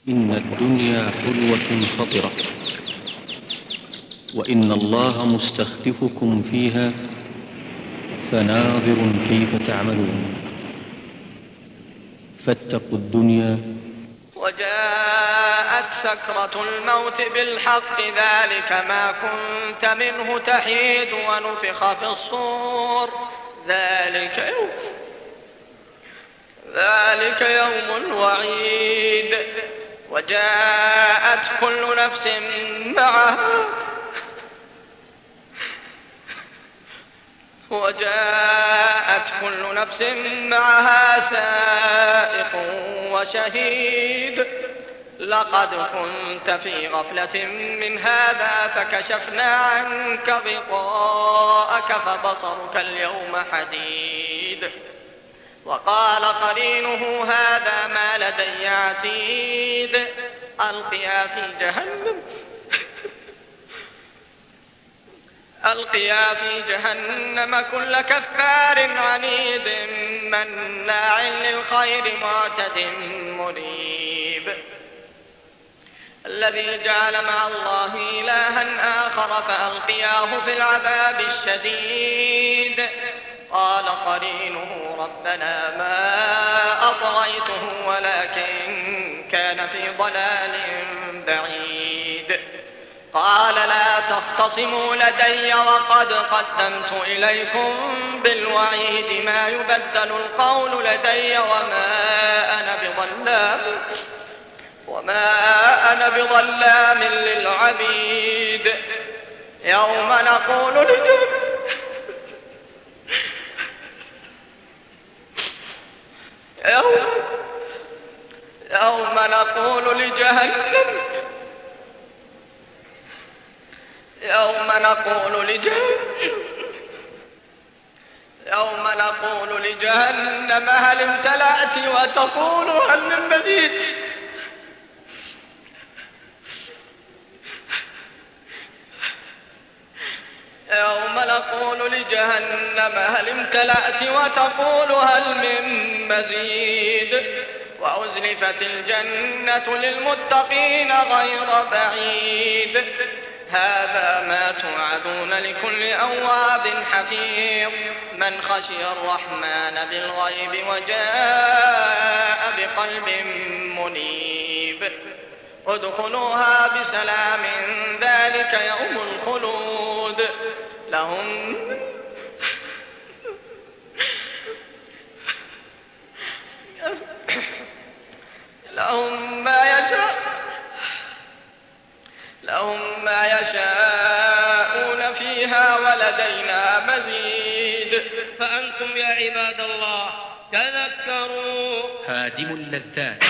إن الدنيا حلوة خطرة، وإن الله مستخلفكم فيها فناظر كيف تعملون. فاتقوا الدنيا. وجاءت سكرة الموت بالحق ذلك ما كنت منه تحيد ونفخ في الصور ذلك يوم الوعيد. وجاءت كل نفس معها سائق وشهيد. لقد كنت في غفلة من هذا فكشفنا عنك غطاءك فبصرك اليوم حديد. وقال قرينه هذا ما لدي عتيد. ألقيا في جهنم كل كفار عنيد مناع للخير معتد مريب. الذي جعل مع الله إلها آخر فألقياه في العذاب الشديد. قال قرينه ربنا ما أطغيته ولكن كان في ضلال بعيد. قال لا تختصموا لدي وقد قدمت إليكم بالوعيد ما يبدل القول لدي وما أنا بظلام للعبيد. يوم نقول لجهنم هل امتلأت وتقول هل من مزيد. يوم نقول لجهنم هل امتلأت وتقول هل من مزيد. وأزلفت الجنة للمتقين غير بعيد. هذا ما توعدون لكل أواب حفيظ من خشي الرحمن بالغيب وجاء بقلب منيب. ادخلوها بسلام ذلك يوم الخلود. لهم ما يشاءون فيها ولدينا مزيد. فأنتم يا عباد الله تذكروا. هادم اللذات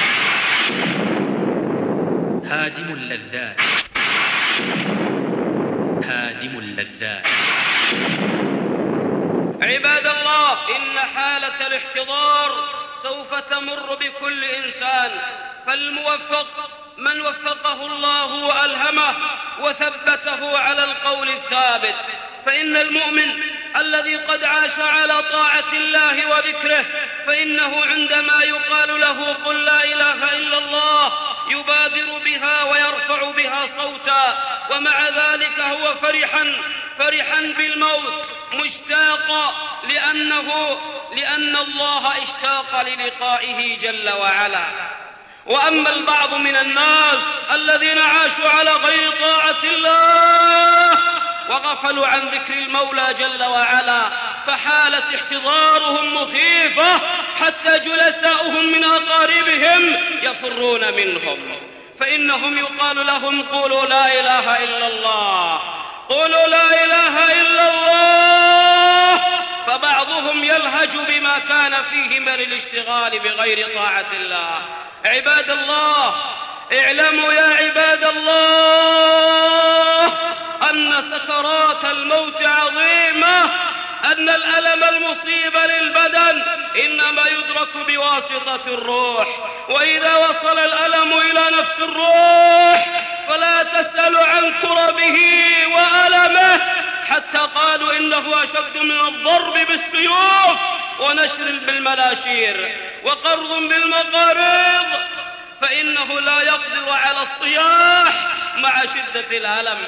عباد الله، إن حالة الاحتضار سوف تمر بكل إنسان، فالموفق من وفقه الله وألهمه وثبته على القول الثابت. فإن المؤمن الذي قد عاش على طاعة الله وذكره فإنه عندما يقال له قل لا إله إلا الله يبادر بها ويرفع بها صوتا، ومع ذلك هو فرحا بالموت مشتاقا لأن الله اشتاق للقائه جل وعلا. وأما البعض من الناس الذين عاشوا على غير طاعة الله وغفلوا عن ذكر المولى جل وعلا فحالة احتضارهم مخيفة حتى جلساؤهم من أقاربهم يفرون منهم. فإنهم يقال لهم قولوا لا إله إلا الله، قولوا لا إله إلا الله، فبعضهم يلهج بما كان فيه من الاشتغال بغير طاعة الله. عباد الله، اعلموا يا عباد الله أن سكرات الموت عظيمة، أن الألم المصيب للبدن إنما يدرك بواسطة الروح، وإذا وصل الألم إلى نفس الروح فلا تسأل عن كربه وألمه، حتى قالوا إنه أشد من الضرب بالسيوف ونشر بالمناشير وقرض بالمقارض، فإنه ولكنه لا يقدر على الصياح مع شدة الألم.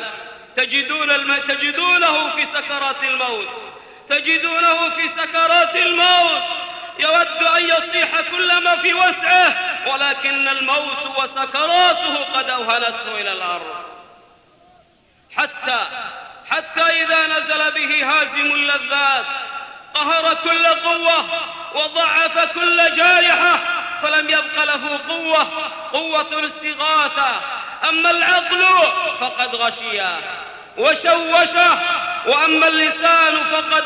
تجدونه في سكرات الموت يود أن يصيح كل ما في وسعه، ولكن الموت وسكراته قد أوهنته إلى الأرض، حتى إذا نزل به هازم اللذات قهر كل قوة وضعف كل جارحة، فلم يبق له قوة الاستغاثة. أما العقل فقد غشيه وشوشه، وأما اللسان فقد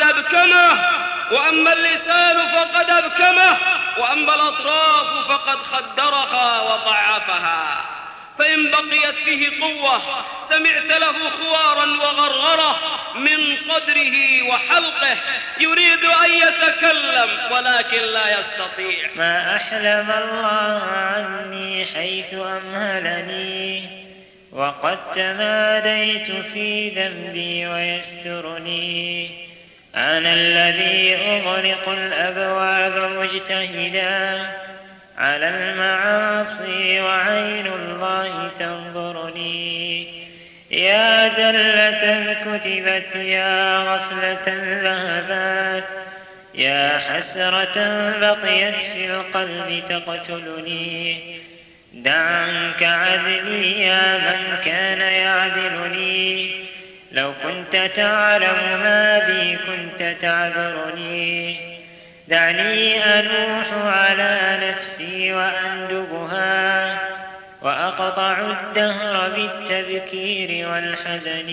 أبكمه، وأما الأطراف فقد خدرها وضعفها. فإن بقيت فيه قوة سمعت له خوارا وغرغرة من صدره وحلقه يريد أن يتكلم ولكن لا يستطيع. ما أحلم الله عني حيث أمهلني، وقد تماديت في ذنبي ويسترني. أنا الذي أغلق الأبواب مجتهدا على المعاصي وعين الله تنظرني. يا زلة كتبت، يا غفلة ذهبت، يا حسرة بقيت في القلب تقتلني. دع عنك عدلي يا من كان يعدلني، لو كنت تعلم ما بي كنت تعذرني. دعني أنوح على نفسي وأندبها، وأقطع الدهر بالتذكير والحزن.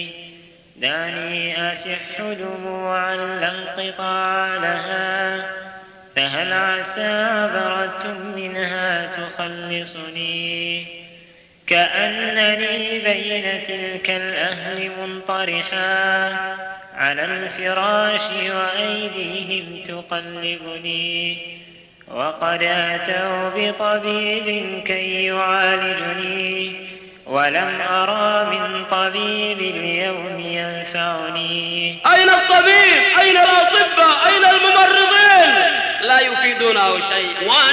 دعني أسح دموعا لا انقطاع لها، فهل عسى عبرة منها تخلصني. كأنني بين تلك الأهل منطرحا على الفراش وأيديهم تقلبني. وقد أتوا بطبيب كي يعالجني، ولم أرى من طبيب اليوم ينفعني. أين الطبيب؟ أين الأطباء؟ أين الممرضين؟ لا يفيدونه شيء.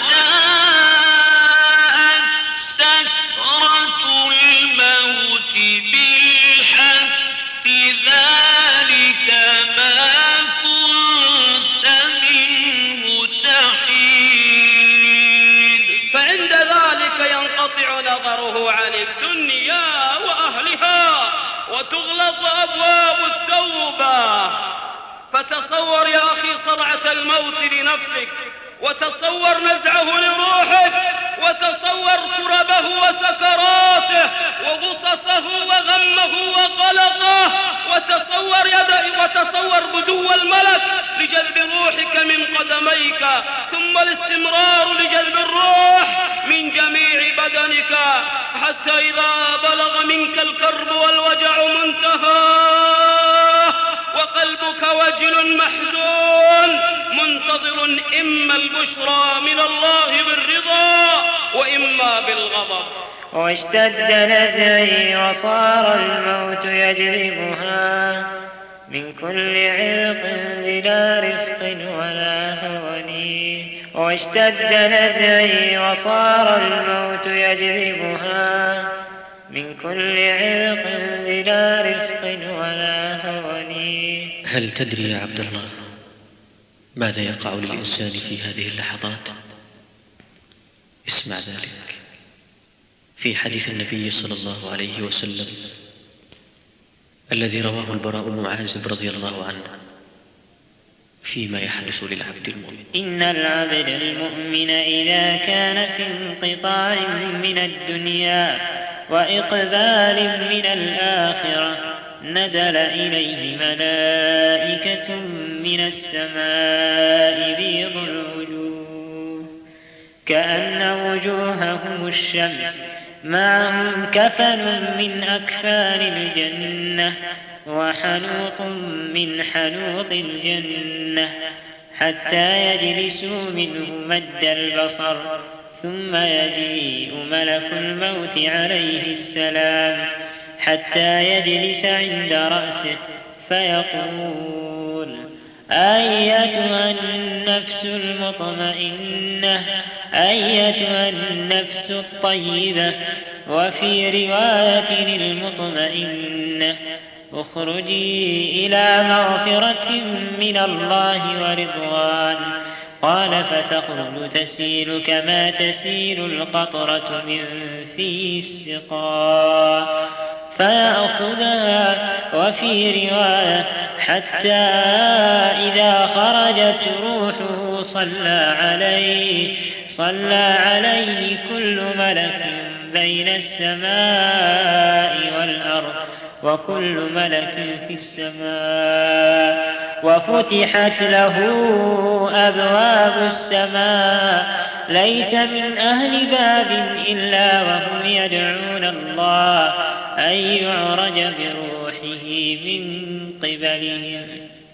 وجاءت سكرة الموت بالحق، ذلك ما كنت منه تحيد. فعند ذلك ينقطع نظره عن الدنيا وأهلها وتغلق أبواب التوبة. فتصور يا أخي صرعة الموت لنفسك، وتصور نزعه لروحك، وتصور كربه وسكراته وغصصه وغمه وقلقه، وتصور بدو الملك لجلب روحك من قدميك، ثم الاستمرار لجلب الروح من جميع بدنك، حتى إذا بلغ منك الكرب والوجع منتهى وقلبك وجل محزون منتظر إما البشرى من الله بالرضا وإما بالغضب. واشتد نزعي وصار الموت يجلبها من كل عرق بلا رفق ولا هوني. واشتد نزعي وصار الموت يجلبها من كل عرق بلا رفق ولا هوني. هل تدري يا عبد الله ماذا يقع للإنسان في هذه اللحظات؟ اسمع ذلك في حديث النبي صلى الله عليه وسلم الذي رواه البراء بن عازب رضي الله عنه فيما يحدث للعبد المؤمن: إن العبد المؤمن إذا كان في انقطاع من الدنيا وإقبال من الآخرة نزل إليه ملائكة من السماء بيض الوجوه كأن وجوههم الشمس، معهم كفن من أكفان الجنة وحنوط من حنوط الجنة، حتى يجلسوا منه مد البصر، ثم يجيء ملك الموت عليه السلام حتى يجلس عند رأسه فيقول: أيتها النفس المطمئنة أيتها النفس الطيبة. وفي رواية المطمئنة اخرجي إلى مغفرة من الله ورضوان. قال فتخرج تسيل كما تسيل القطرة من في السقاء فيأخذها. وفي رواية حتى إذا خرجت روحه صلى عليه كل ملك بين السماء والأرض وكل ملك في السماء. وفتحت له أبواب السماء ليس من أهل باب إلا وهم يدعون الله أن يعرج بروحه من قبلهم.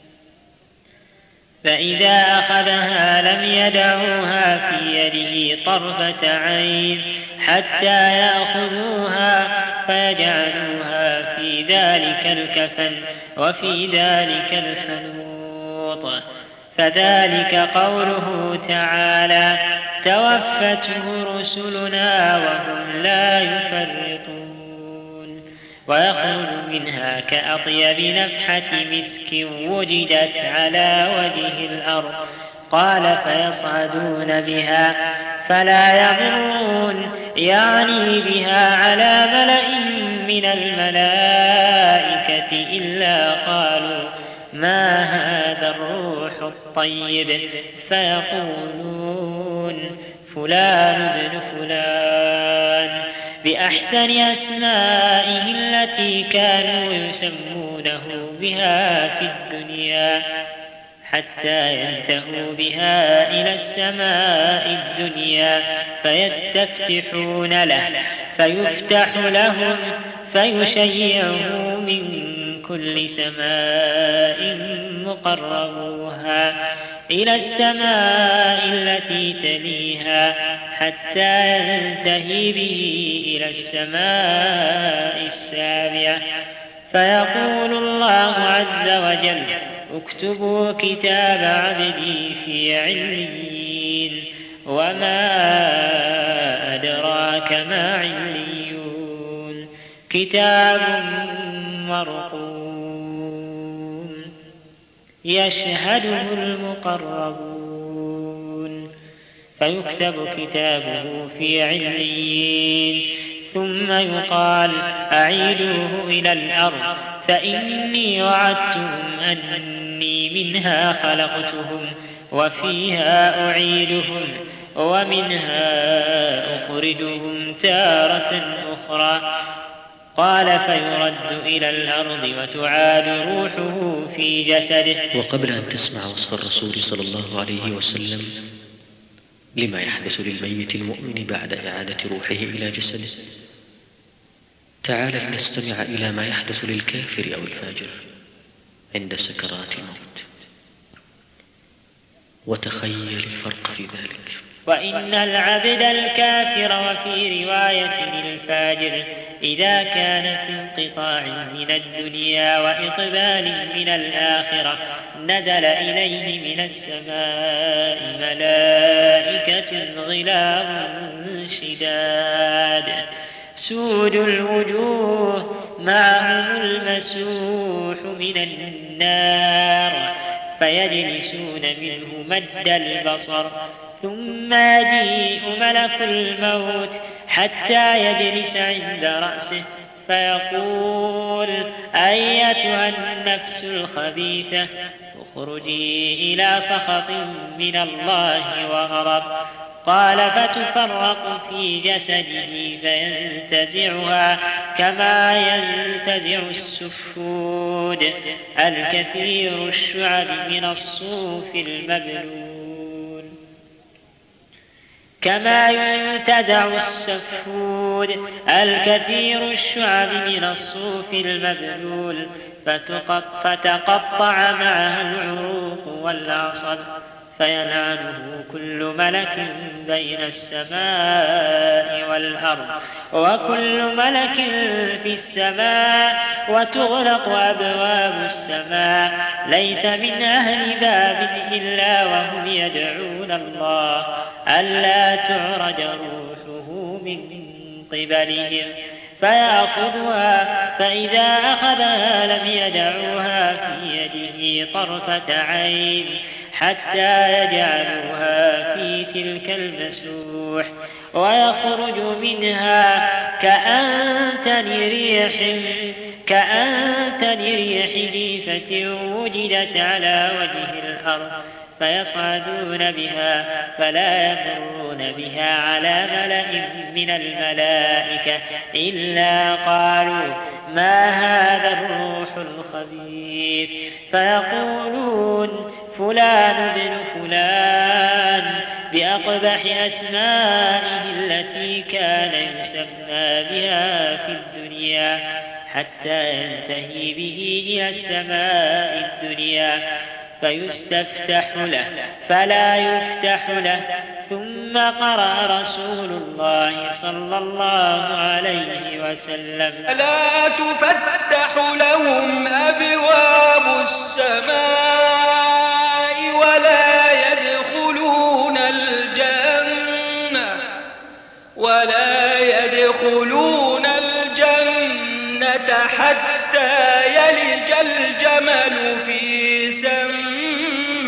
فإذا أخذها لم يدعوها في يده طرفة عين حتى يأخذوها فيجعلوها في ذلك الكفن وفي ذلك الحنوط. فذلك قوله تعالى توفته رسلنا وهم لا يفرطون. ويخرج منها كأطيب نفحة مسك وجدت على وجه الأرض. قال فيصعدون بها فلا يمرون يعني بها على ملأ من الملائكة إلا قالوا ما هذا الروح الطيب فيقولون فلان ابن فلان بأحسن أسمائه التي كانوا يسمونه بها في الدنيا حتى ينتهوا بها إلى السماء الدنيا فيستفتحون له فيفتح لهم فيشيعه من كل سماء مقربوها إلى السماء التي تليها حتى ينتهي به إلى السماء السابعة. فيقول الله عز وجل اكتبوا كتاب عبدي في عليين. وما أدراك ما عليون كتاب مرقوم يشهده المقربون. فيكتب كتابه في عليين ثم يقال أعيدوه إلى الأرض فإني وعدتهم أني منها خلقتهم وفيها أعيدهم ومنها أخرجهم تارة أخرى. قال فيرد إلى الأرض وتعاد روحه في جسده. وقبل أن تسمع وصف الرسول صلى الله عليه وسلم لما يحدث للميت المؤمن بعد إعادة روحه إلى جسده، تعال لنستمع إلى ما يحدث للكافر أو الفاجر عند سكرات الموت، وتخيل الفرق في ذلك. وإن العبد الكافر وفي رواية الفاجر إذا كان في انقطاع من الدنيا وإقبال من الآخرة نزل إليه من السماء ملائكة غلاظ شداد سود الوجوه معهم المسوح من النار فيجلسون منه مد البصر. ثم يجيء ملك الموت حتى يجلس عند رأسه فيقول أيتها النفس الخبيثة اخرجي إلى سخط من الله وغضب. قال فتفرق في جسده فينتزعها كما ينتزع السفود الكثير الشعب من الصوف المبلول. كما ينتزع السفود الكثير الشعب من الصوف المبلول فتقطع معها العروق والعصب فيلعنه كل ملك بين السماء والأرض وكل ملك في السماء وتغلق أبواب السماء ليس من أهل باب إلا وهم يدعون الله ألا تعرج روحه من قبلهم فيأخذها، فإذا أخذها لم يدعوها في يده طرفة عين حتى يجعلوها في تلك المسوح، ويخرج منها كأنتن ريح جيفة وجدت على وجه الأرض، فيصعدون بها فلا يمرون بها على ملأ من الملائكة إلا قالوا ما هذا الروح الخبيث، فيقولون فلان بن فلان بأقبح أسمائه التي كان يسمى بها في الدنيا، حتى ينتهي به إلى السماء الدنيا فيستفتح له فلا يفتح له. ثم قرأ رسول الله صلى الله عليه وسلم لا تفتح لهم أبواب السماء ولا يدخلون الجنة حتى يلج الجمل في سم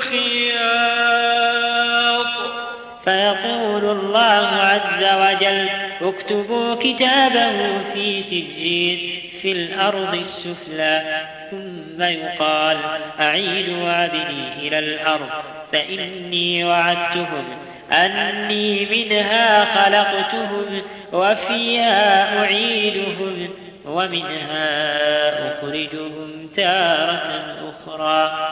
الخياط. فيقول الله عز وجل اكتبوا كتابه في سجين في الأرض السفلى، ثم يقال أعيدوا عبدي إلى الأرض فإني وعدتهم أني منها خلقتهم وفيها أعيدهم ومنها أخرجهم تارة أخرى.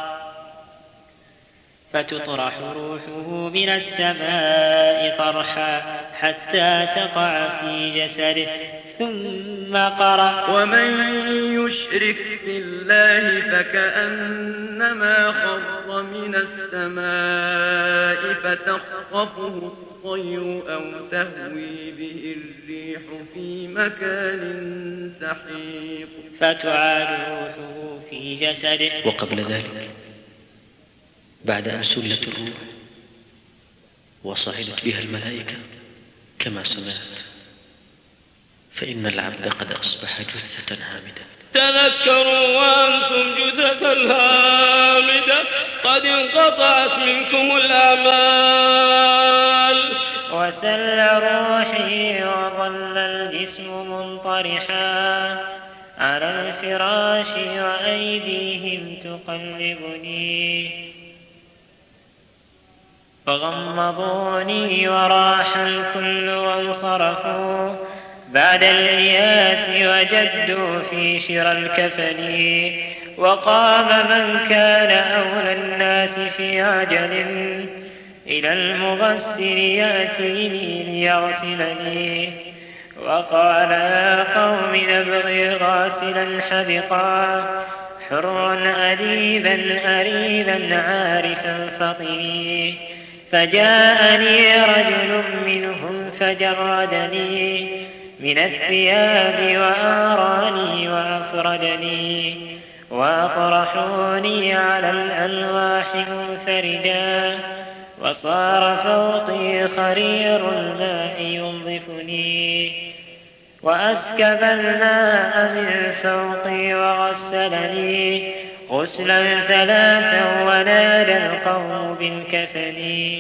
فتطرح روحه من السماء طرحا حتى تقع في جسده. ثم قرأ ومن يشرك بالله فكأنما خر من السماء فتخطفه الطير أو تهوي به الريح في مكان سحيق. فتعاد روحه في جسده. وقبل ذلك بعد أن سلت الروح وصعدت بها الملائكة كما سمعت، فإن العبد قد أصبح جثة هامدة. تذكروا وأنتم جثة هامدة قد انقطعت منكم الأعمال. وسل روحي وظل الجسم منطرحا على الفراش وأيديهم تقلبني، فغمضوني وراح الكل وانصرفوا بعد الإيات وجدوا في شرى الكفن. وقام من كان أولى الناس في عجل إلى المغسل يأتيني ليغسلني، وقال يا قوم نبغي غاسلا حذقا حرا أديبا أريبا عارفا فطني. فجاءني رجل منهم فجردني من الثياب وآراني وأفردني، وأطرحوني على الألواح منفردا، وصار فوقي خرير الماء ينظفني، وأسكب الماء من فوقي وغسلني غسلا ثلاثا، ونادى القوم بالكفن،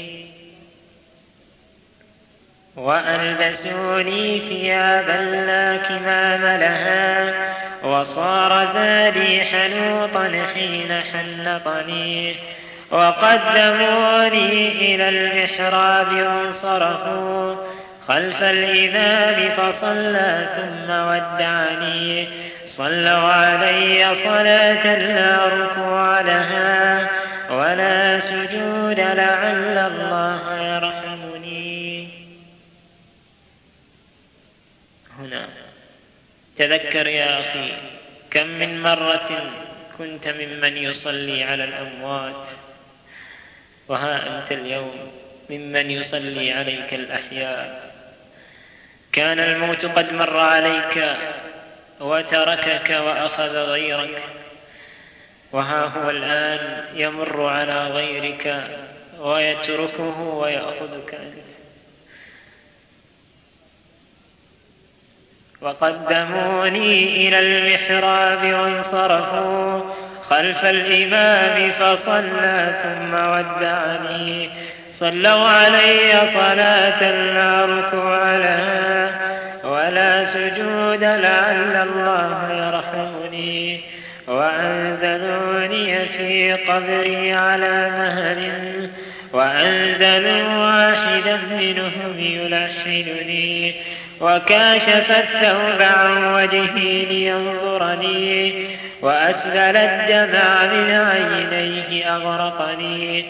وألبسوني ثيابا لا كمام لها، وصار زادي حنوطا حين حنطني، وقدموني إلى المحراب وانصرفوا خلف الإمام فصلى ثم ودعني. صلوا علي صلاة لا ركوع لها ولا سجود لعل الله يرحمني. هنا تذكر يا أخي كم من مرة كنت ممن يصلي على الأموات، وها أنت اليوم ممن يصلي عليك الأحياء. كان الموت قد مر عليك وتركك وأخذ غيرك، وها هو الآن يمر على غيرك ويتركه ويأخذك أنت. وقدموني إلى المحراب وانصرفوا خلف الإمام فصلى ثم ودعني. صلوا علي صلاة لا ركوع لها ولا سجود لعل الله يرحمني. وأنزلوني في قبري على مهل وأنزلوا واحدا منهم يلحنني. وكاشف الثوب عن وجهي لينظرني وأسبل الدمع من عينيه أغرقني.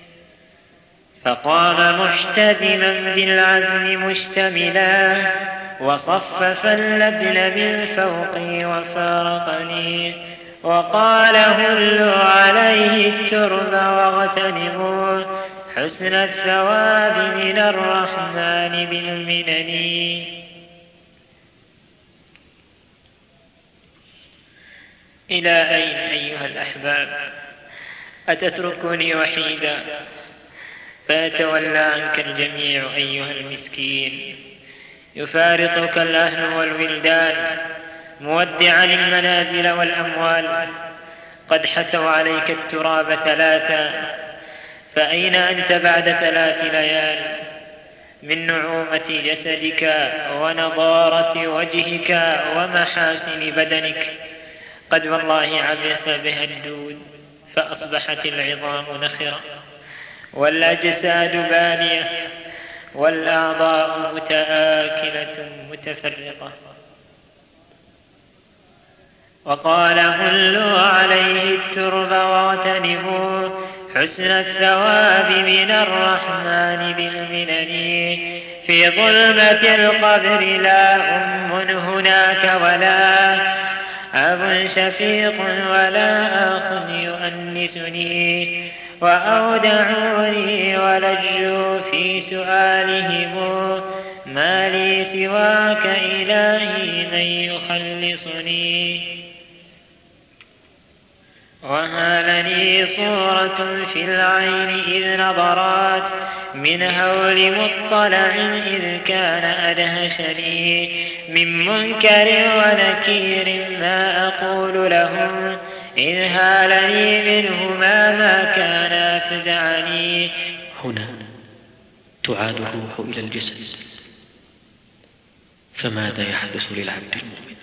فقام محتزما بالعزم مشتملا وصفف اللبن من فوقي وفارقني. وقال هلوا عليه الترب واغتنموا حسن الثواب من الرحمن بالمنن. إلى أين أيها الأحباب أتتركني وحيدا فيتولى عنك الجميع أيها المسكين؟ يفارقك الأهل والولدان مودعا المنازل والأموال. قد حثوا عليك التراب 3 فأين أنت بعد 3 ليال من نعومة جسدك ونضارة وجهك ومحاسن بدنك؟ قد والله عبث بها الدود فأصبحت العظام نخرة والأجساد بالية والأعضاء متآكلة متفرقة. وقال هلوا عليه الترب واغتنموا حسن الثواب من الرحمن بالمنن. في ظلمة القبر لا أم هناك ولا أب شفيق ولا أخ يؤنسني. وأودعوني ولجوا في سؤالهم ما لي سواك إلهي من يخلصني. وهالني صورة في العين إذ نظرات من هول مطلع إذ كان أدهشني. من منكر ونكير ما أقول لهم إذ هالني منهما ما كان أفزعني. هنا تعاد الروح إلى الجسد، فماذا يحدث للعبد المؤمن؟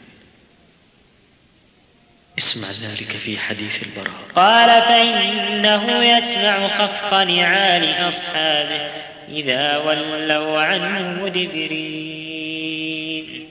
اسمع ذلك في حديث البراء. قال فإنه يسمع خفق نعال أصحابه إذا ولوا عنه مدبرين.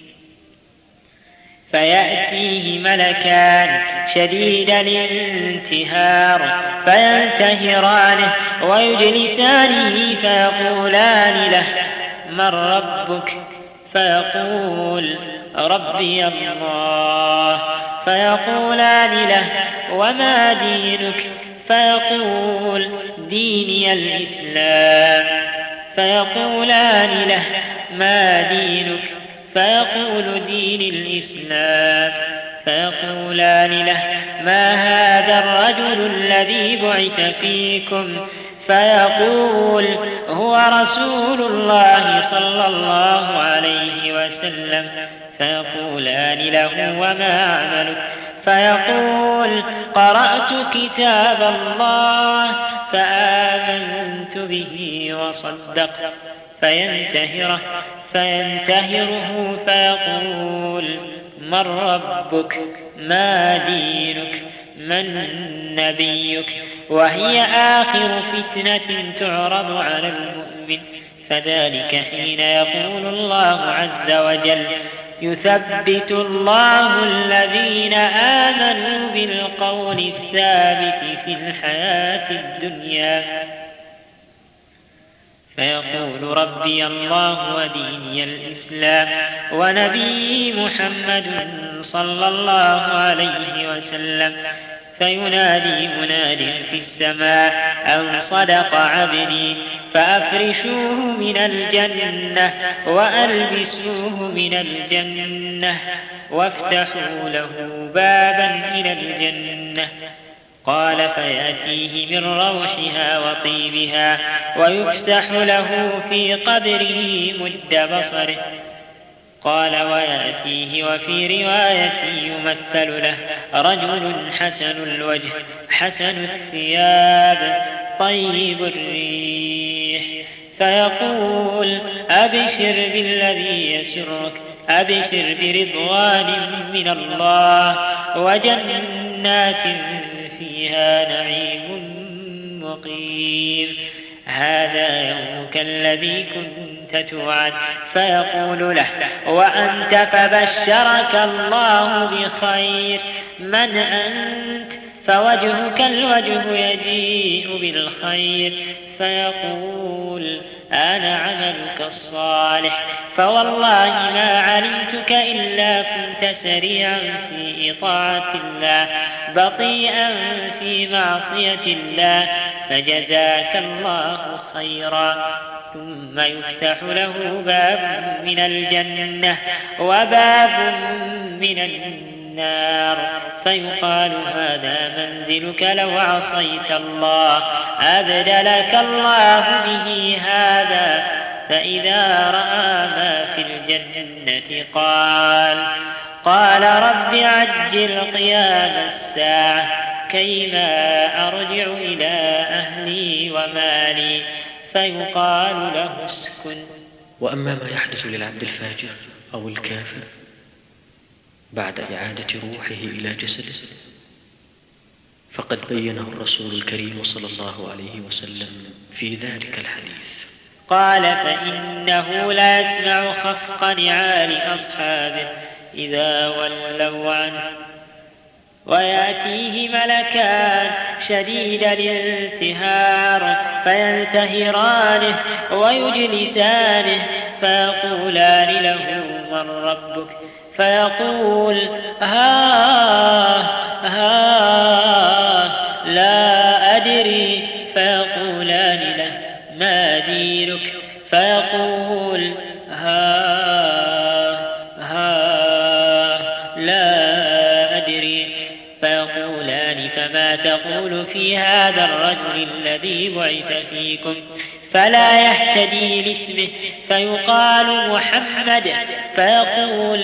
فيأتيه ملكان شديد الانتهار فينتهرانه ويجلسانه فيقولان له من ربك؟ فيقول ربي الله. فيقولان له وما دينك؟ فيقول ديني الإسلام. فيقولان له ما دينك؟ فيقول دين الإسلام. فيقولان له ما هذا الرجل الذي بعث فيكم؟ فيقول هو رسول الله صلى الله عليه وسلم. فيقولان له وما عملك؟ فيقول قرأت كتاب الله فآمنت به وصدقت. فينتهره فيقول من ربك؟ ما دينك؟ من نبيك؟ وهي آخر فتنة تعرض على المؤمن. فذلك حين يقول الله عز وجل يثبت الله الذين آمنوا بالقول الثابت في الحياة الدنيا. فيقول ربي الله وديني الإسلام ونبي محمد صلى الله عليه وسلم. فينادي مناد في السماء أن صدق عبدي فأفرشوه من الجنة وألبسوه من الجنة وافتحوا له بابا إلى الجنة. قال فيأتيه من روحها وطيبها ويفسح له في قبره مد بصره. قال ويأتيه وفي رواية يمثل له رجل حسن الوجه حسن الثياب طيب الريح، فيقول أبشر بالذي يسرك، أبشر برضوان من الله وجنات فيها نعيم مقيم، هذا يومك الذي كنت توعد. فيقول له وأنت؟ فبشرك الله بخير. من أنت؟ فوجهك الوجه يجيء بالخير. فيقول أنا عملك الصالح، فوالله ما علمتك إلا كنت سريعا في إطاعة الله بطيئا في معصية الله، فجزاك الله خيرا. ثم يفتح له باب من الجنة وباب من النار، فيقال هذا منزلك لو عصيت الله، أبدلك الله به هذا. فإذا رأى ما في الجنة قال رب عجل قيام الساعة كيما أرجع إلى أهلي ومالي. فيقال له اسكن. وأما ما يحدث للعبد الفاجر أو الكافر بعد إعادة روحه إلى جسده فقد بينه الرسول الكريم صلى الله عليه وسلم في ذلك الحديث. قال فإنه لا يسمع خفق نعال أصحابه إذا ولوا عنه، ويأتيه ملكان شديد الانتهار فينتهرانه ويجلسانه، فيقولان له من ربك؟ فيقول لا أدري. فيقولان له ما دينك؟ فيقول لا أدري. فيقولان فما تقول في هذا الرجل الذي بعث فيكم؟ فلا يهتدي لاسمه، فيقال محمد. فيقول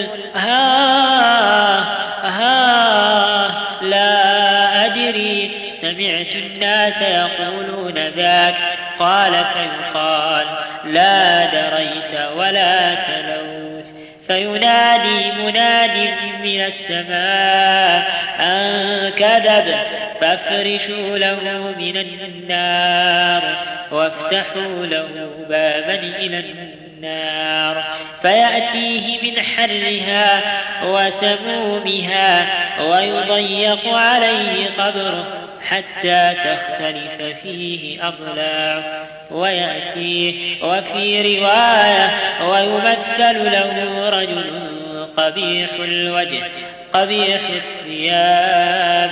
لا أدري، سمعت الناس يقولون ذاك. قال فيقال لا دريت ولا تلوت. فينادي مناد من السماء أن كذب، فافرشوا له من النار وافتحوا له بابا إلى النار، فيأتيه من حرها وسمومها ويضيق عليه قبره حتى تختلف فيه أضلاعه. ويأتيه وفي رواية ويمثل له رجل قبيح الوجه قبيح الثياب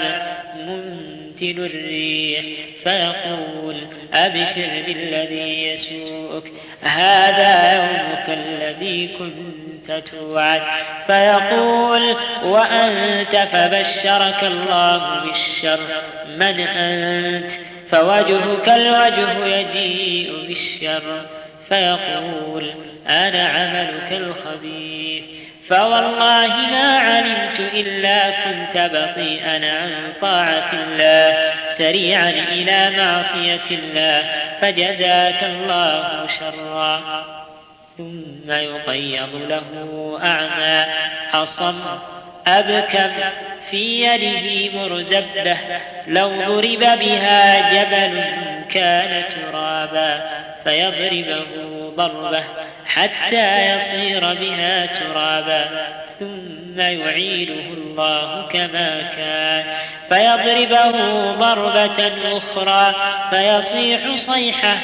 منتن الريح، فيقول أبشر بالذي يسوءك، هذا يومك الذي كنت توعد. فيقول وأنت؟ فبشرك الله بالشر. من أنت؟ فوجهك الوجه يجيء بالشر. فيقول أنا عملك الخبيث، فوالله ما علمت إلا كنت بطيئا عن طاعة الله سريعا إلى معصية الله، فجزاك الله شرا. ثم يقيض له أعمى أصم أبكم في يده مرزبة، لو ضرب بها جبل كان ترابا، فيضربه ضربة حتى يصير بها ترابا، ثم يعيده الله كما كان، فيضربه ضربة أخرى فيصيح صيحة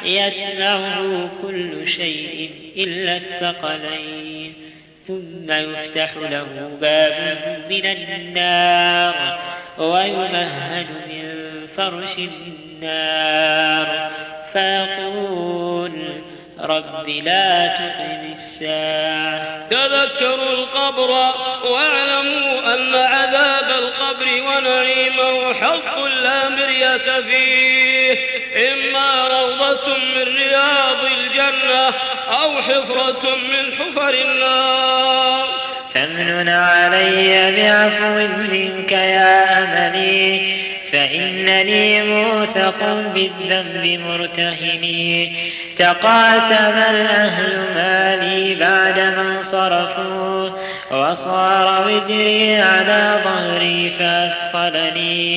يسمعه كل شيء إلا الثقلين. ثم يفتح له باب من النار ويمهد من فرش النار، فيقول رب لا تقم الساعة. تذكروا القبر واعلموا أن عذاب القبر ونعيمه حق لا مرية فيه، إما روضة من رياض الجنة أو حفرة من حفر النار. فامنن علي بعفو منك يا أملي، فإنني موثق بالذنب مرتهني. تقاسم الأهل مالي بعدما انصرفوا، وصار وزري على ظهري فأثقلني.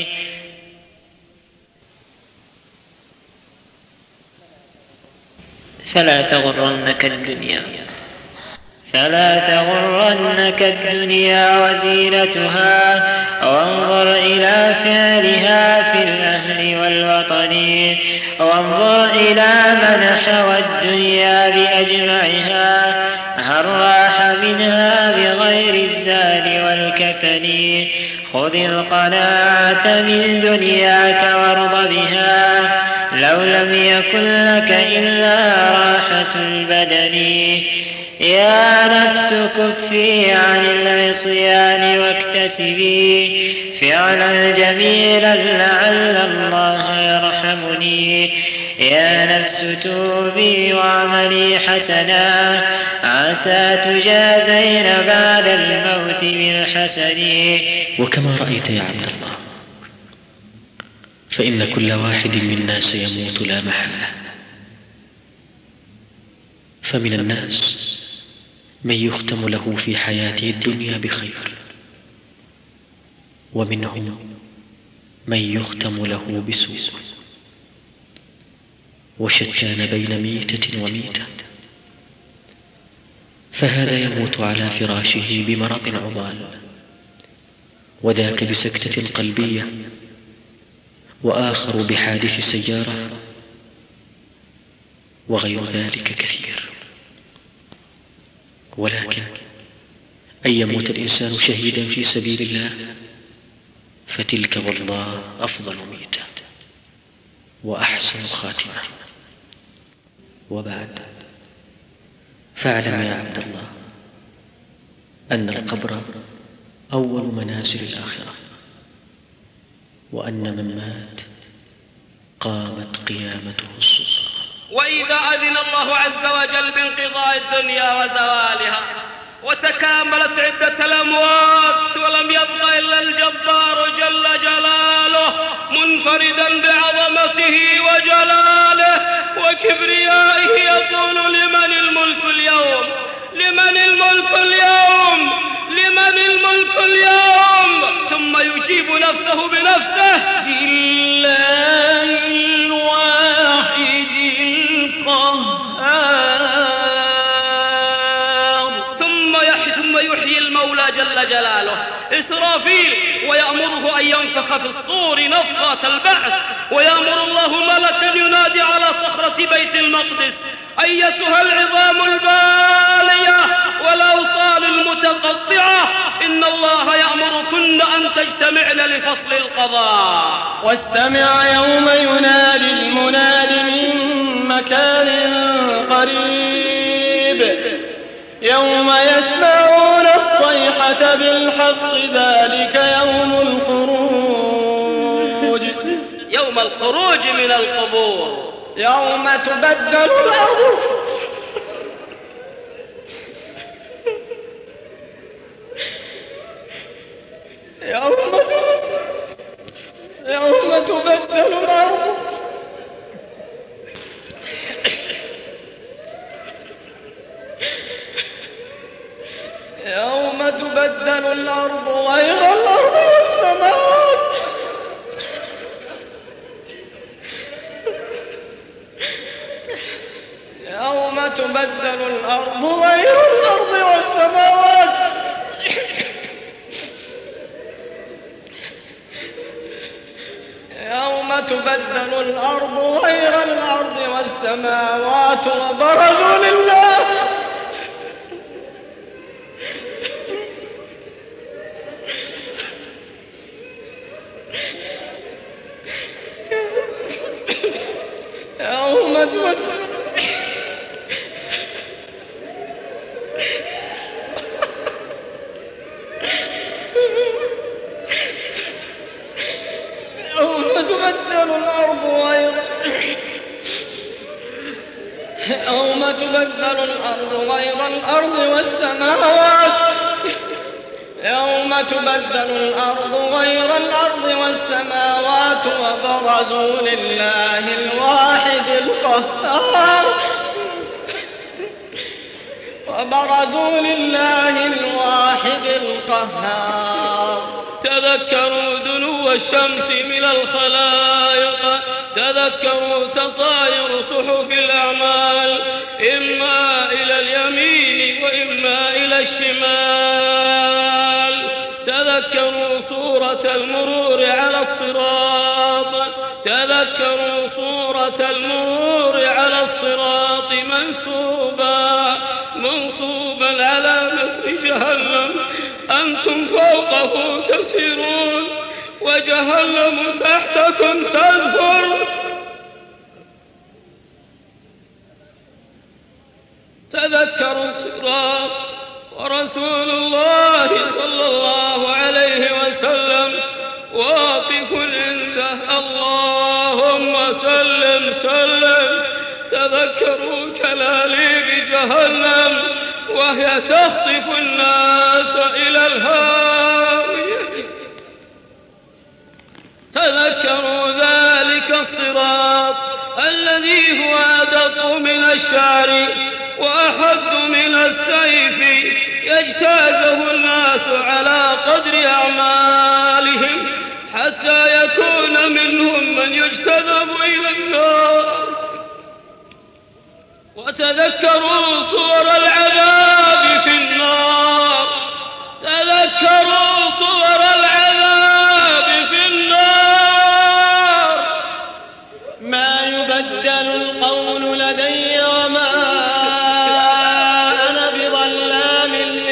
فلا تغرنك الدنيا وزينتها، وانظر إلى فعلها في الأهل والوطن. وانظر إلى من حوى الدنيا بأجمعها، هل راح منها بغير الزاد والكفن. خذ القناعة من دنياك وارض بها، لو لم يكن لك إلا راحة البدن. يا نفس كفي عن العصيان واكتسبي فعلا جميلا لعل الله يرحمني. يا نفس توبي واعملي حسنا، عسى تجازين بعد الموت بالحسن. وكما رأيت يا عبد الله، فإن كل واحد منا سيموت لا محالة. فمن الناس من يختم له في حياته الدنيا بخير، ومنهم من يختم له بسوء، وشتان بين ميتة وميتة. فهذا يموت على فراشه بمرض عضال، وذاك بسكتة قلبية، وآخر بحادث سيارة، وغير ذلك كثير. ولكن أن يموت الإنسان شهيدا في سبيل الله، فتلك والله أفضل ميتة وأحسن خاتمة. وبعد، فاعلم يا عبد الله أن القبر أول منازل الآخرة، وأن من مات قامت قيامته الصغرى. وإذا أذن الله عز وجل بانقضاء الدنيا وزوالها، وتكاملت عدة الأموات، ولم يبق إلا الجبار جل جلاله منفردا بعظمته وجلاله وكبريائه، يقول: لمن الملك اليوم؟ لمن الملك اليوم؟ لمن الملك اليوم؟ ثم يجيب نفسه بنفسه: لله الواحد القهار. ثم يحيي المولى جل جلاله إسرافيل، ويأمره أن ينفخ في الصور نفخة البعث، ويأمر الله ملكا ينادي على صخرة بيت المقدس: أيتها العظام البالية والأوصال المتقطعة، إن الله يأمركن أن تجتمعن لفصل القضاء. واستمع يوم ينادي المناد من مكان قريب، يوم يسمعون الصيحة بالحق، ذلك يوم الخروج. يوم الخروج من القبور، يوم تبدل الأرض يوم تبدل الأرض يوم تبدل الأرض غير الأرض والسماوات. يوم تبدل الأرض غير الأرض والسماوات. يوم تبدل الأرض غير الأرض والسماوات، وبرزوا لله تبدل الأرض غير الأرض والسماوات وبرزوا لله الواحد القهار تذكروا دنو الشمس من الخلائق، تذكروا تطاير صحف الأعمال إما إلى اليمين وإما إلى الشمال. تذكروا صورة المرور على الصراط، تذكروا صورة المرور على الصراط منصوبا على متن جهنم، أنتم فوقه تسيرون وجهنم تحتكم تزفر. تذكروا الصراط ورسول الله صلى الله عليه وسلم واقف عنده اللهم سلم سلم. تذكروا كلاليب جهنم وهي تخطف الناس إلى الهاوية. تذكروا ذلك الصراط الذي هو أدق من الشعر وأحد من السيف، يجتازه الناس على قدر أعمالهم حتى يكون منهم من يجتذب إلى النار. وتذكروا صور العذاب في النار، تذكروا صور العذاب في النار. ما يبدل القول لدي وما أنا بظلام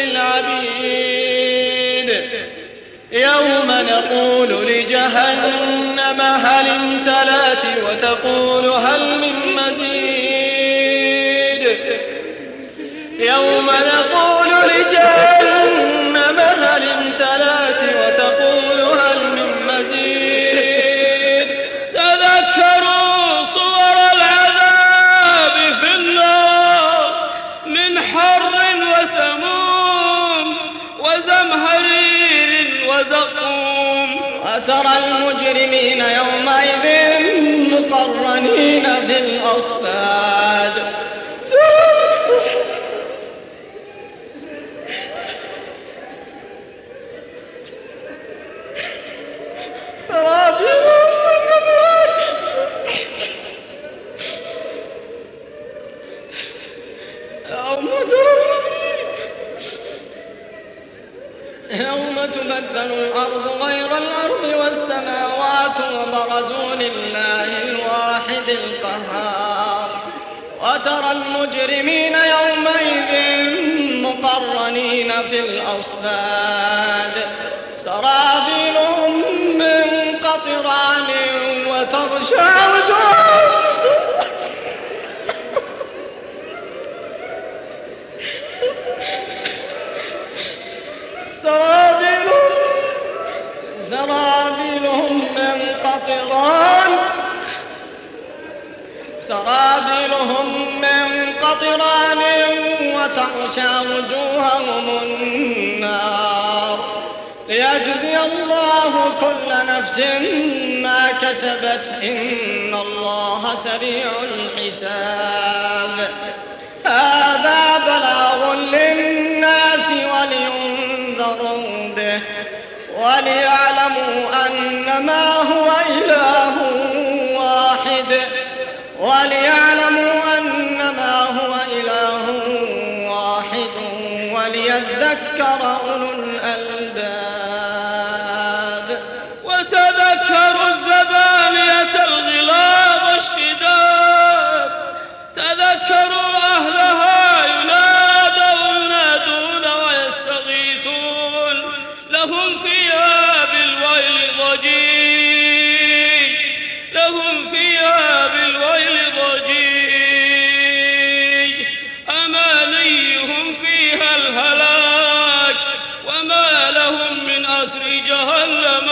للعبيد. يوم نقول لجهنم هل امتلأت وتقول هل من مزيد. يوم نقول لجهنم هل امتلأت وتقول هل من مزيد. تذكروا صور العذاب في النار من حر وسموم وزمهرير وزقوم. وترى المجرمين يومئذ مقرنين في الأصفاد. يوم تبدل الأرض غير الأرض والسماوات وبرزوا لله الواحد القهار. وترى المجرمين يومئذ مقرنين في الأصفاد سرابيلهم من قطران وتغشى وجوههم سرابيلهم من قطران وتغشى وجوههم النار ليجزي الله كل نفس ما كسبت إن الله سريع الحساب. هذا بلاغ للناس ولينذروا به وليعلموا أنما هو إله واحد وليذكر أولو الألباب. وتذكروا الزبانية الغلاظ الشداد، تذكروا أهلها ينادون ويستغيثون لهم فيها بالويل ضجيج، لهم فيها بالويل ضجيج. أمانيهم فيها الهلاك وما لهم من أسر جهنم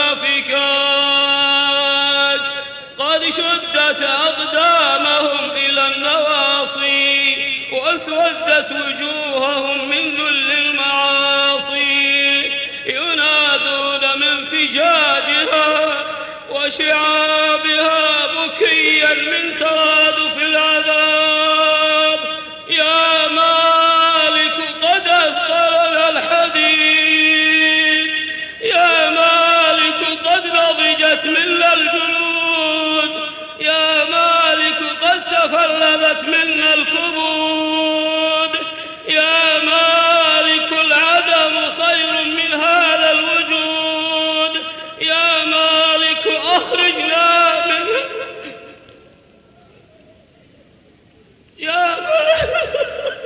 فكاك. قد شدت أقدامهم إلى النواصي واسودت وجوههم من ذل المعاصي ينادون من فجاجها وشعابها بكيا من ترادف العذاب. يا مالك قد أثقلنا الحديد، يا مالك قد نضجت منا الجلود، يا مالك قد تفلذت منا الكبود، يا مالك العدم خير من هذا الوجود، يا مالك أخرجنا منه، يا مالك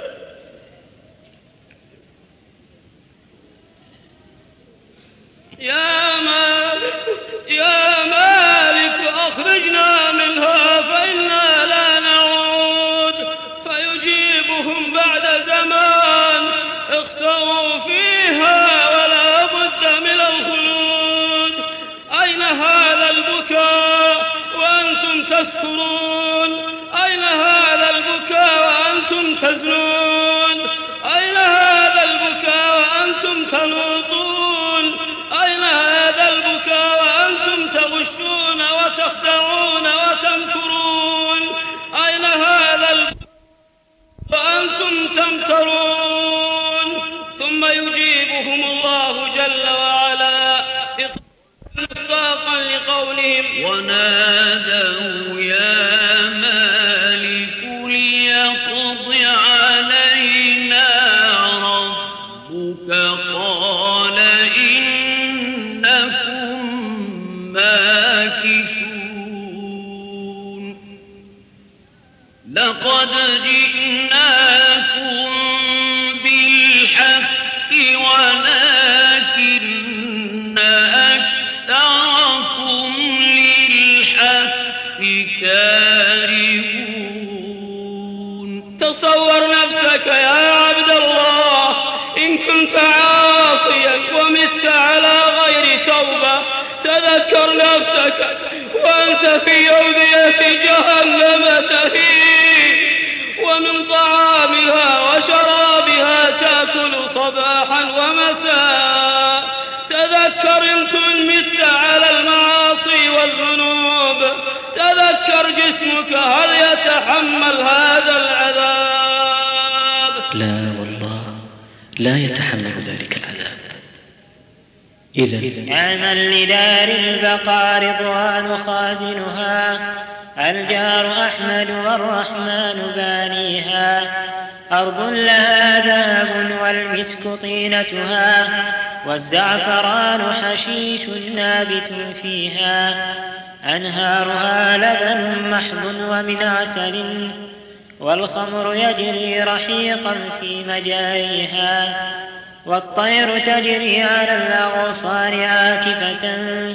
يا مالك أخرجنا منها فإنا لا نعود. فيجيبهم بعد زمان اخسأوا فيها ولا بد من الخلود. أين هذا البكاء وأنتم تسكرون؟ أين هذا البكاء وأنتم تزنون؟ أين هذا البكاء وأنتم تنوطون؟ أين هذا البكاء وأنتم تغشون وتخدعون وتمكرون؟ أين هذا البكاء وأنتم تمترون؟ ثم يجيبهم الله جل وعلا مصداقا لقولهم: ونادوا يا مالك ليقض علينا ربك قال إنكم ماكثون. لقد جئناكم بالحق ولكن أكثركم للحق كارهون. تصور نفسك يا عبد الله إن كنت عاصيا ومت على غير توبة، تذكر نفسك وأنت في أودية جهنم تهيم، ومن طعامها وشرابها تأكل صباحا ومساء. تذكر إن مت على المعاصي والذنوب، تذكر جسمك هل يتحمل هذا العذاب؟ لا والله لا يتحمل ذلك العذاب. إذن اعمل لدار البقاء رضوان خازنها، الجار أحمد والرحمن بانيها. أرض لها ذهب والمسك طينتها، والزعفران حشيش نابت فيها. أنهارها لبن محض ومن عسل، والخمر يجري رحيقا في مجاريها. والطير تجري على الأغصان عاكفة،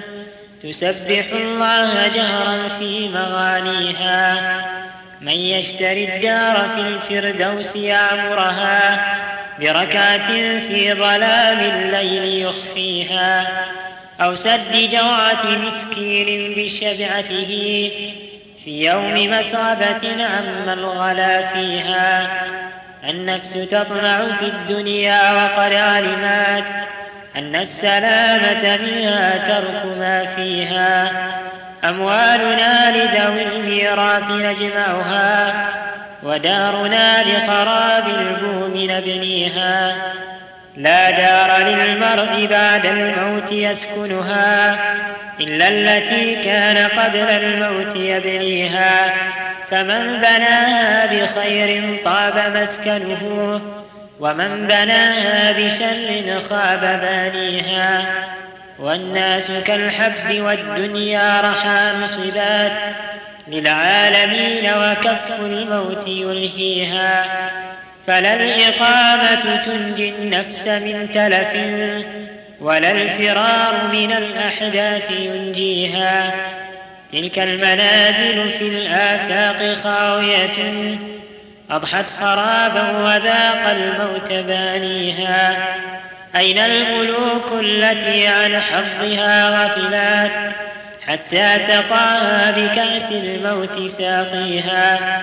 تسبح الله جهرا في مغانيها. من يشتري الدار في الفردوس يعمرها، بركعة في ظلام الليل يخفيها. أو سد جوعة مسكين بشبعته، في يوم مسغبة عم الغلا فيها. النفس تطمع في الدنيا وقد علمت أن السلامة منها ترك ما فيها. أموالنا لذوي الميراث نجمعها، ودارنا لخراب البوم نبنيها. لا دار للمرء بعد الموت يسكنها، إلا التي كان قبل الموت يبنيها. فمن بناها بخير طاب مسكنه، ومن بناها بشر خاب بانيها. والناس كالحب والدنيا رحى صبات للعالمين، وكف الموت يلهيها. فلا الإقامة تنجي النفس من تلف، ولا الفرار من الأحداث ينجيها. تلك المنازل في الآفاق خاوية، أضحت خرابا وذاق الموت بانيها. أين الملوك التي عن حظها غفلات، حتى سقاها بكأس الموت ساقيها.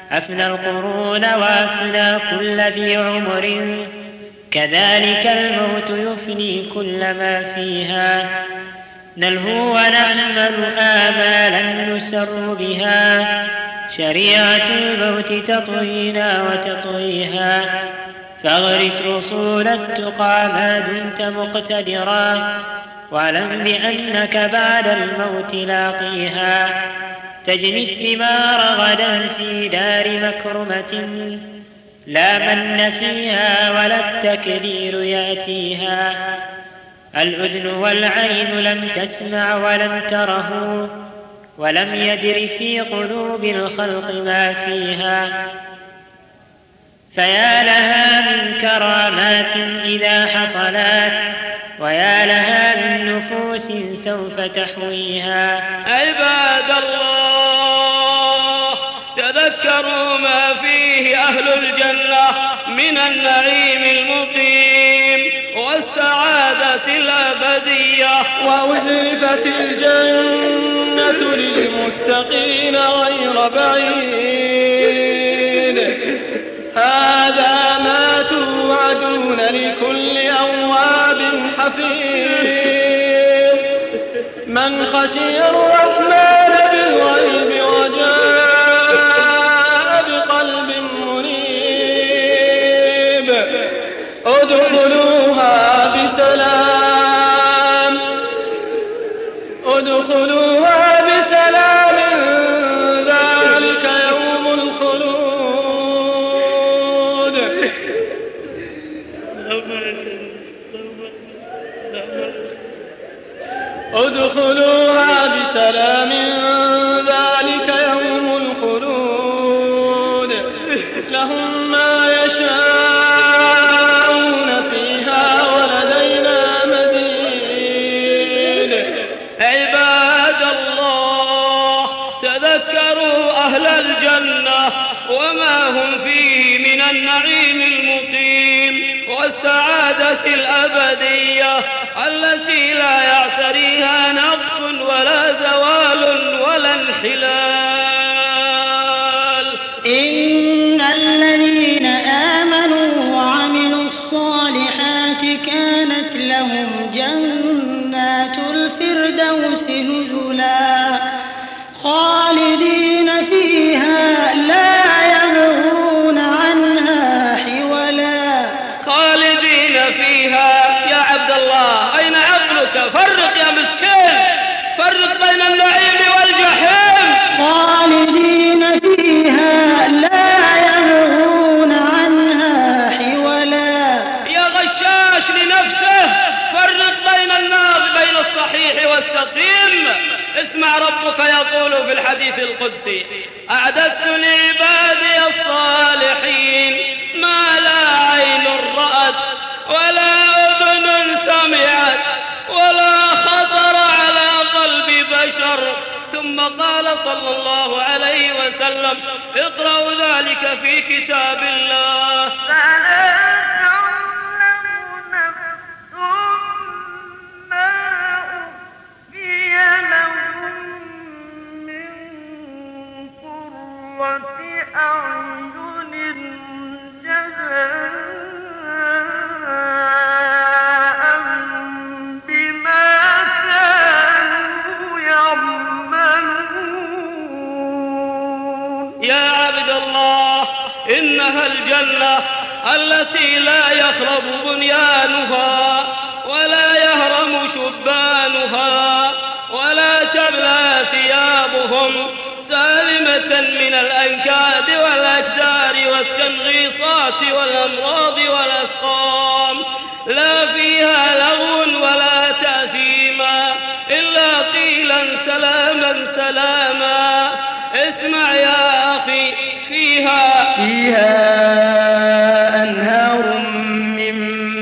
أفنى القرون وأفنى كل ذي عمر، كذلك الموت يفني كل ما فيها. نلهو ونأمل آمالا نسر بها، شريعة الموت تطوينا وتطويها. فاغرس أصول التقى ما دمت مقتدرا، واعلم بأنك بعد الموت لاقيها. تجني الثمار غدا في دار مكرمة، لا من فيها ولا التكدير يأتيها. الأذن والعين لم تسمع ولم تره، ولم يدر في قلوب الخلق ما فيها. فيا لها من كرامات إذا حصلت، ويا لها من نفوس سوف تحويها. عباد الله، تذكروا ما فيه أهل الجنة من النعيم المقيم والسعادة الأبدية. وأزلفت الجنة للمتقين غير بعيد، هذا ما توعدون لكل أواب حفيظ. من خشي الرحمن بالغيب وجاء بقلب منيب، ادخلوها بسلام، ادخلوها بسلام، ذلك يوم الخلود. ادخلوها بسلام، ذلك يوم الخلود. لهم ما يشاءون فيها ولدينا مزيد. عباد الله، تذكروا أهل الجنة وما هم فيه من النعيم المقيم والسعادة الأبدية التي لا يعتريها نقص ولا زوال ولا انحلال. إن الذين آمنوا وعملوا الصالحات كانت لهم جنات الفردوس نزلا، خالدين فيها لا يبغون عنها حولا. خالدين فيها. يا عبد الله، أين عقلك؟ فرق يا مسكين، فرق بين النعيم والجحيم. خالدين فيها لا يبغون عنها حولا. يا غشاش لنفسه، فرق بين النار، بين الصحيح والسقيم. اسمع ربك يقول في الحديث القدسي: أعددت لعبادي الصالحين ما لا عين رأت ولا أذن سمعت ولا خطر على قلب بشر. ثم قال صلى الله عليه وسلم: اقرأوا ذلك في كتاب الله. فلا تعلم نفس ما أخفي لهم من قرة أعين جزاء بما كانوا يعملون. يا عبد الله، إنها الجنة التي لا يخرب بنيانها ولا يهرم شبانها ولا تبلى ثيابهم، سالمة من الأنكاد والأجدار والتنغيصات والأمراض والأسقام. لا فيها لغو ولا تأثيما، إلا قيلا سلاما سلاما. اسمع يا أخي، فيها أنهار من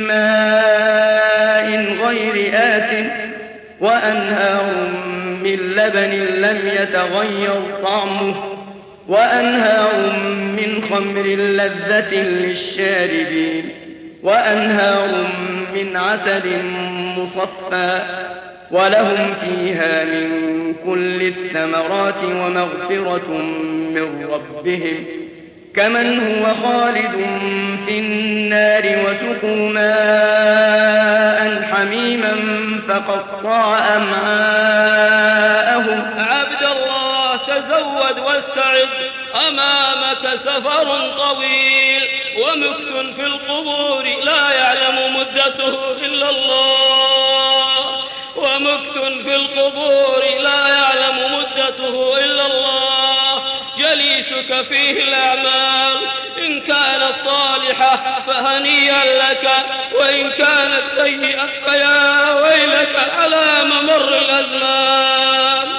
ماء غير آسٍ، وأنهار من لبن لم يتغير طعمه، وأنهار من خمر لذة للشاربين، وأنهار من عسل مصفى، ولهم فيها من كل الثمرات ومغفرة من ربهم، كمن هو خالد في النار وسقوا ماء حميما فقطع أمعاءهم. عبد الله تزود واستعد، أمامك سفر طويل ومكث في القبور لا يعلم مدته إلا الله، ومكث في القبور لا يعلم مدته إلا الله. جليسك فيه الأعمال، إن كانت صالحة فهنيئا لك، وإن كانت سيئة فيا ويلك على ممر الأزمان.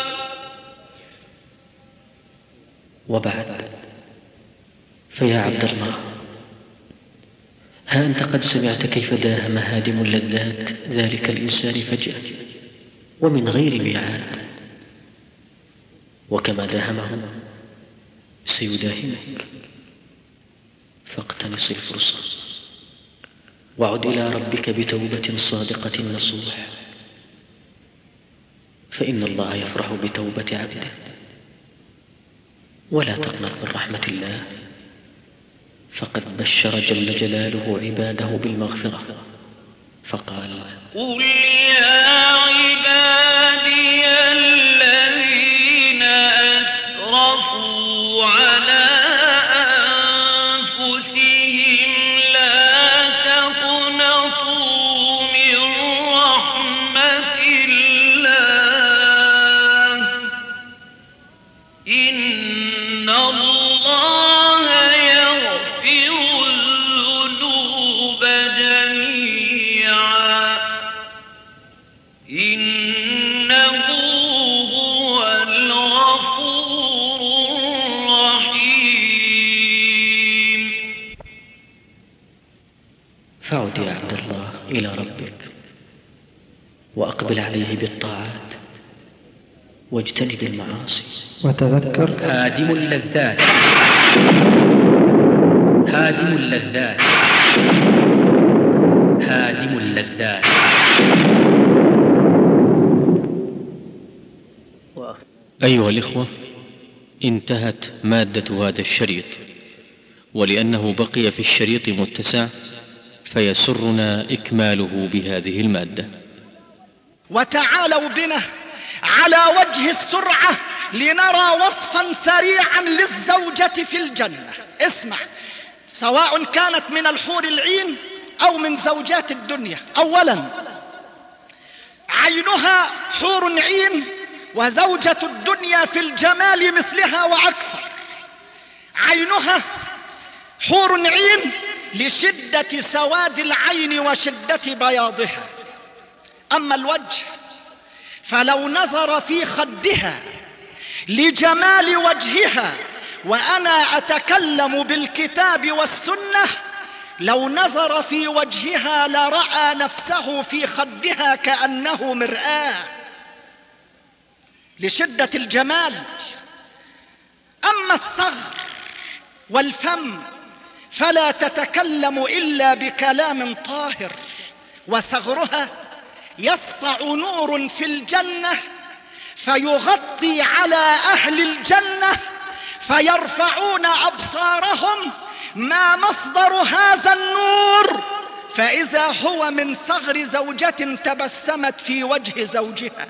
وبعد، فيا عبد الله، ها أنت قد سمعت كيف داهم هادم اللذات ذلك الإنسان فجأة ومن غير ميعاد، وكما داهمه سيداهمك، فاقتنص الفرصة وعد إلى ربك بتوبة صادقة نصوح، فإن الله يفرح بتوبة عبده. ولا تقنط من رحمة الله، فقد بشر جل جلاله عباده بالمغفرة فقال: قل يا عبادي الذين أسرفوا على أنفسهم لا تقنطوا من رحمة الله، إن الله يغفر الذنوب جميعا، إنه هو الغفور الرحيم. فعد يا عبد الله إلى ربك وأقبل عليه بالطاعات واجتنب المعاصي، وتذكر هادم اللذات، هادم اللذات، هادم اللذات. أيها الإخوة، انتهت مادة هذا الشريط، ولأنه بقي في الشريط متسع فيسرنا إكماله بهذه المادة. وتعالوا بنا على وجه السرعة لنرى وصفا سريعا للزوجة في الجنة. اسمع، سواء كانت من الحور العين أو من زوجات الدنيا. أولا، عينها حور عين، وزوجة الدنيا في الجمال مثلها وأكثر. عينها حور عين لشدة سواد العين وشدة بياضها. أما الوجه فلو نظر في خدها لجمال وجهها، وأنا أتكلم بالكتاب والسنة، لو نظر في وجهها لرأى نفسه في خدها كأنه مرآة لشدة الجمال. أما الثغر والفم فلا تتكلم إلا بكلام طاهر، وثغرها يسطع نور في الجنة فيغطي على أهل الجنة فيرفعون أبصارهم ما مصدر هذا النور، فإذا هو من ثغر زوجة تبسمت في وجه زوجها.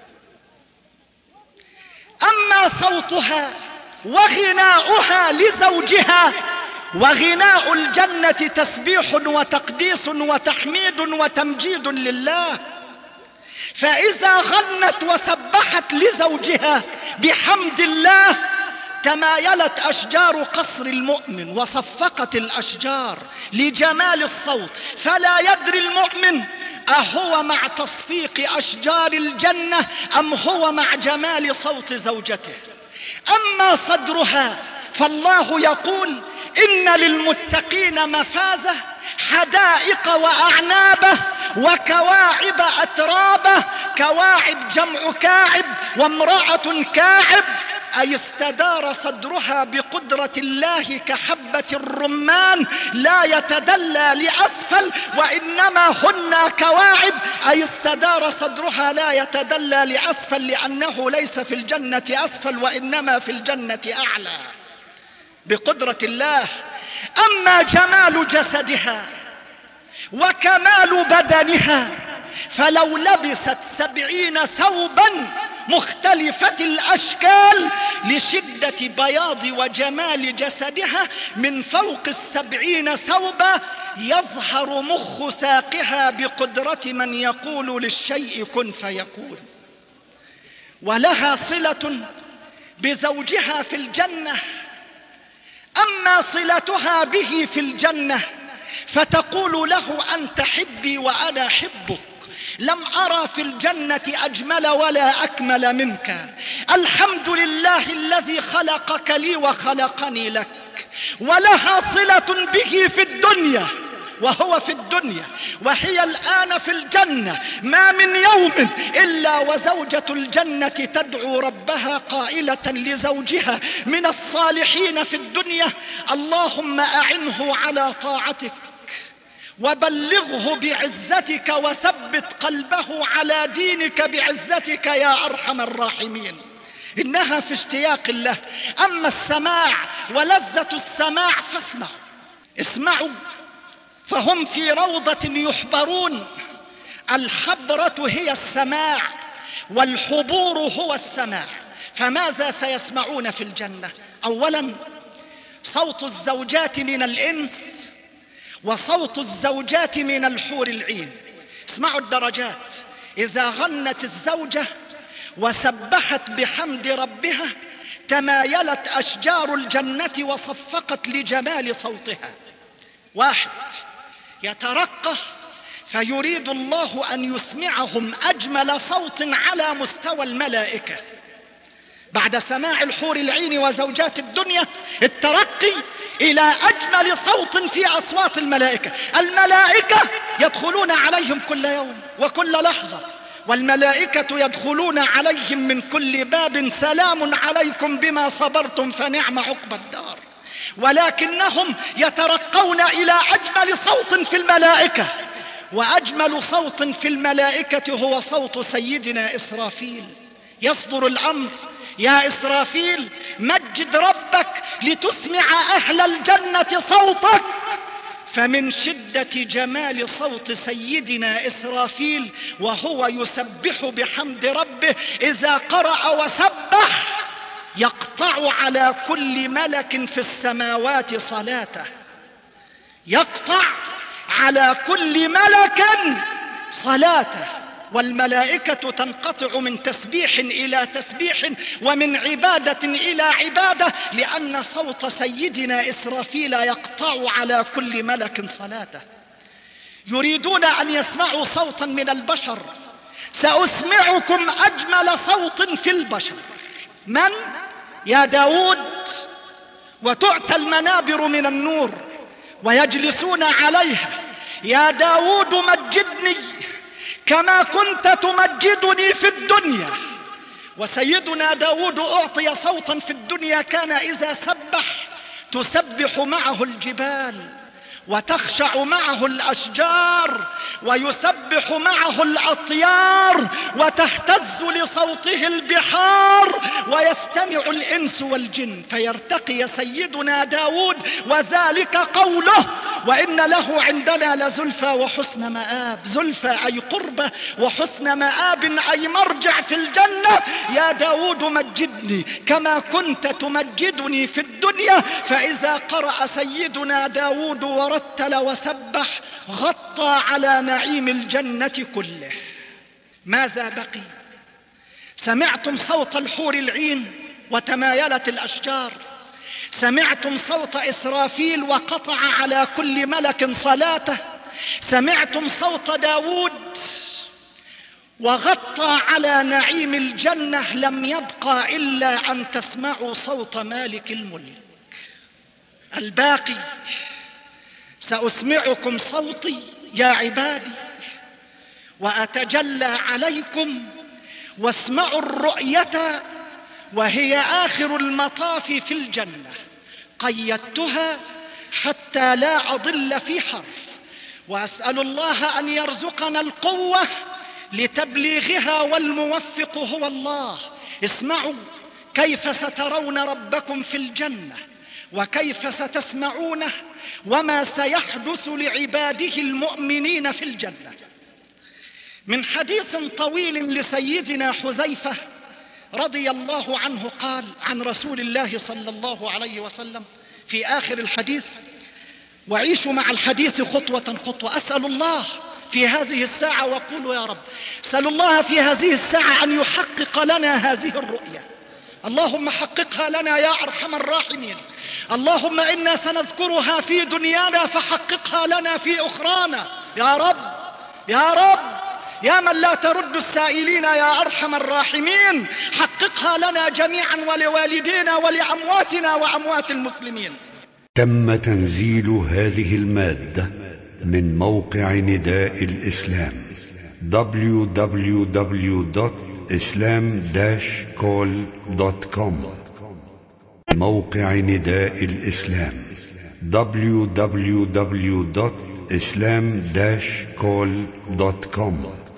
أما صوتها وغناؤها لزوجها، وغناء الجنة تسبيح وتقديس وتحميد وتمجيد لله، فإذا غنت وسبحت لزوجها بحمد الله تمايلت أشجار قصر المؤمن وصفقت الأشجار لجمال الصوت، فلا يدري المؤمن أهو مع تصفيق أشجار الجنة أم هو مع جمال صوت زوجته. أما صدرها فالله يقول: إن للمتقين مفازة، حدائق وأعنابه وكواعب أترابه. كواعب جمع كاعب، وامرأة كاعب، أي استدار صدرها بقدرة الله كحبة الرمان لا يتدلى لأسفل، وإنما هن كواعب، أي استدار صدرها لا يتدلى لأسفل، لأنه ليس في الجنة أسفل وإنما في الجنة أعلى. بقدرة الله. أما جمال جسدها وكمال بدنها فلو لبست 70 ثوبا مختلفة الأشكال لشدة بياض وجمال جسدها من فوق 70 ثوبا يظهر مخ ساقها بقدرة من يقول للشيء كن فيكون. ولها صلة بزوجها في الجنة. أما صلتها به في الجنة فتقول له أنت حبي وأنا حبك، لم أرى في الجنة أجمل ولا أكمل منك، الحمد لله الذي خلقك لي وخلقني لك. ولها صلة به في الدنيا وهو في الدنيا، وهي الآن في الجنة. ما من يوم إلا وزوجة الجنة تدعو ربها قائلة لزوجها من الصالحين في الدنيا اللهم أعنه على طاعتك وبلغه بعزتك وثبت قلبه على دينك بعزتك يا أرحم الراحمين. إنها في اشتياق الله. أما السماع ولذة السماع اسمعوا فهم في روضة يحبرون. الحبرة هي السماع والحبور هو السماع. فماذا سيسمعون في الجنة؟ أولا صوت الزوجات من الإنس وصوت الزوجات من الحور العين. اسمعوا الدرجات. إذا غنت الزوجة وسبحت بحمد ربها تمايلت أشجار الجنة وصفقت لجمال صوتها. واحد يترقى فيريد الله أن يسمعهم أجمل صوت على مستوى الملائكة. بعد سماع الحور العين وزوجات الدنيا الترقي إلى أجمل صوت في أصوات الملائكة. الملائكة يدخلون عليهم كل يوم وكل لحظة، والملائكة يدخلون عليهم من كل باب سلام عليكم بما صبرتم فنعم عقبى الدار. ولكنهم يترقون إلى أجمل صوت في الملائكة، وأجمل صوت في الملائكة هو صوت سيدنا إسرافيل. يصدر الأمر يا إسرافيل مجد ربك لتسمع أهل الجنة صوتك. فمن شدة جمال صوت سيدنا إسرافيل وهو يسبح بحمد ربه إذا قرأ وسبح يقطع على كل ملك في السماوات صلاته. يقطع على كل ملك صلاته. والملائكة تنقطع من تسبيح إلى تسبيح ومن عبادة إلى عبادة، لأن صوت سيدنا إسرافيل يقطع على كل ملك صلاته. يريدون أن يسمعوا صوتا من البشر. سأسمعكم أجمل صوت في البشر. من؟ يا داود. وتؤتى المنابر من النور ويجلسون عليها. يا داود مجدني كما كنت تمجدني في الدنيا. وسيدنا داود أعطي صوتا في الدنيا كان إذا سبح تسبح معه الجبال وتخشع معه الأشجار ويسبح معه الأطيار وتهتز لصوته البحار ويستمع الإنس والجن. فيرتقي سيدنا داود وذلك قوله وإن له عندنا لزلفى وحسن مآب. زلفى أي قربة، وحسن مآب أي مرجع في الجنة. يا داود مجدني كما كنت تمجدني في الدنيا. فإذا قرأ سيدنا داود ورتل وسبح غطى على نعيم الجنة كله. ماذا بقي؟ سمعتم صوت الحور العين وتمايلت الأشجار. سمعتم صوت إسرافيل وقطع على كل ملك صلاته. سمعتم صوت داود وغطى على نعيم الجنة. لم يبقى إلا أن تسمعوا صوت مالك الملك. الباقي سأسمعكم صوتي يا عبادي وأتجلى عليكم واسمعوا الرؤية وهي آخر المطاف في الجنة. قيدتها حتى لا أضل في حرف، وأسأل الله أن يرزقنا القوة لتبليغها والموفق هو الله. اسمعوا كيف سترون ربكم في الجنة وكيف ستسمعونه وما سيحدث لعباده المؤمنين في الجنة. من حديث طويل لسيدنا حذيفة رضي الله عنه قال عن رسول الله صلى الله عليه وسلم في آخر الحديث: وعيشوا مع الحديث خطوة خطوة. أسأل الله في هذه الساعة، وقولوا يا رب، أسأل الله في هذه الساعة أن يحقق لنا هذه الرؤية. اللهم حققها لنا يا أرحم الراحمين. اللهم إنا سنذكرها في دنيانا فحققها لنا في أخرانا يا رب يا رب، يا من لا ترد السائلين يا أرحم الراحمين، حققها لنا جميعا ولوالدينا ولأمواتنا وأموات المسلمين. تم تنزيل هذه المادة من موقع نداء الإسلام www.islam-call.com. موقع نداء الإسلام www.islam-call.com.